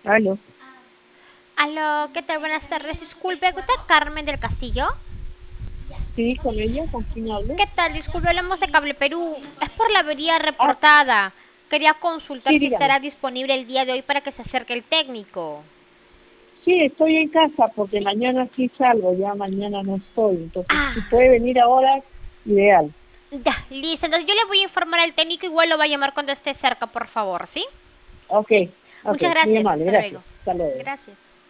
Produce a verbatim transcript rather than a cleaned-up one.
Aló. Aló, ¿qué tal? Buenas tardes. Disculpe, ¿está Carmen del Castillo? Sí, con ella, ¿con quién hablo? ¿Qué tal? Disculpe, hablamos de Cable Perú. Es por la avería Ah, reportada. Quería consultar sí, si dígame. estará disponible el día de hoy para que se acerque el técnico. Sí, estoy en casa porque ¿Sí? mañana sí salgo, ya mañana no estoy. Entonces, si Ah, puede venir ahora, ideal. ya, listo. Entonces yo le voy a informar al técnico, igual lo va a llamar cuando esté cerca, por favor, ¿sí? Ok, Sí. ok, Muchas muy gracias. amable, Hasta gracias. luego. Hasta luego. Gracias.